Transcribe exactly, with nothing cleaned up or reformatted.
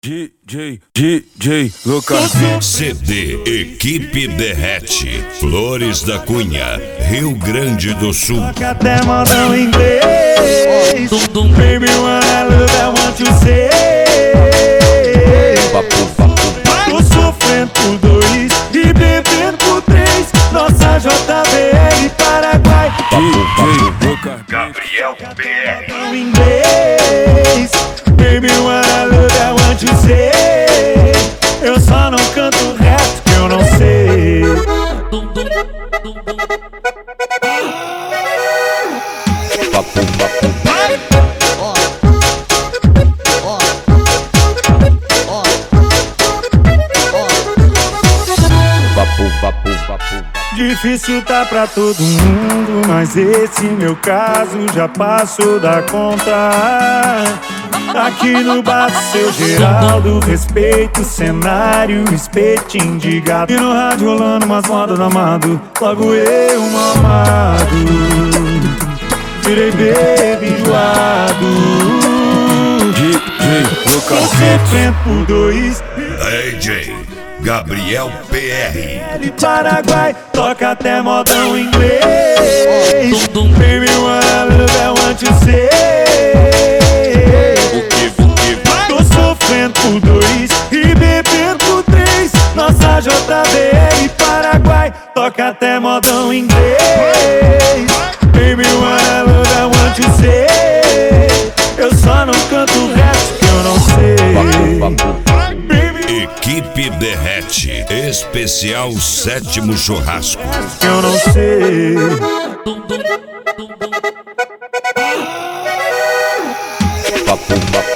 D J, D J, Lucas. C D Equipe Derrete, Flores da Cunha, Rio Grande do Sul. Até modão inglês. Baby, when I love, I want to say. Tô sofrendo por dois e bebendo por três. Nossa J B L Paraguai. D J, Lucas. Gabriel P R. Inglês. Baby, when I love, I want to say. Eu só não canto reto que eu não sei. Papo, papo. Difícil tá pra todo mundo, mas esse meu caso já passou da conta. Aqui no bar do seu Geraldo, respeito o cenário, espetinho de gato. E no rádio rolando umas modas do amado, logo eu mamado. Virei baby enjoado. D J, Lucas. Sofrendo por dois. D J Gabriel P R. L Paraguai, toca até modão inglês. Baby, when I love, I want to say. Tô sofrendo por dois e bebendo por três. Nossa J B L Paraguai, toca até modão inglês. Baby, when I love, I want to say. Eu só não canto resto que eu não sei. Equipe Derrete, especial sétimo churrasco. Que eu não sei. Papo, papo.